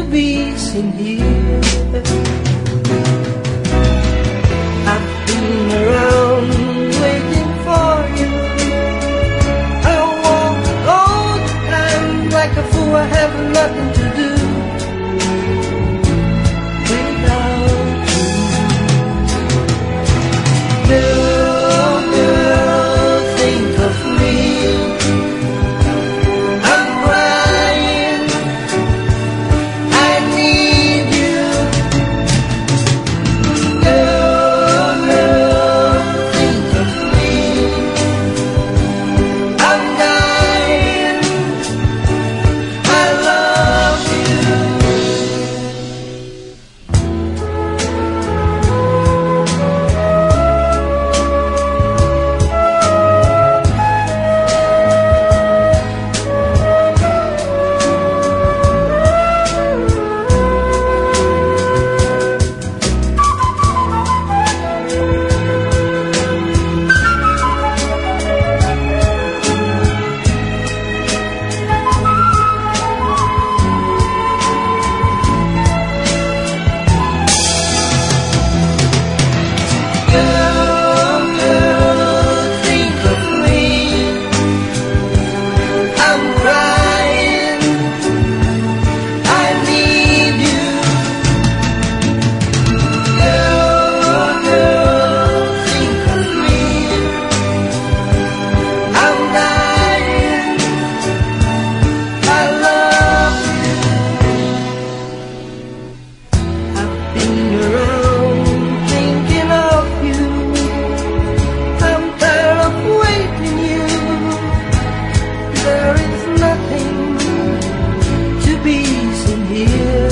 be seen here. I've been around waiting for you. I walk all the time like a fool. I have nothing to do without you. Girl, girl, think of me. I'm crying, I need you. Girl, girl, think of me. I'm dying, I love you. Girl, girl, think of me. I'm crying, I need you. Girl, girl, think of me. I'm dying, I love you. I've been around thinking of you. I'm tired of waiting you. There is nothing to be seen here.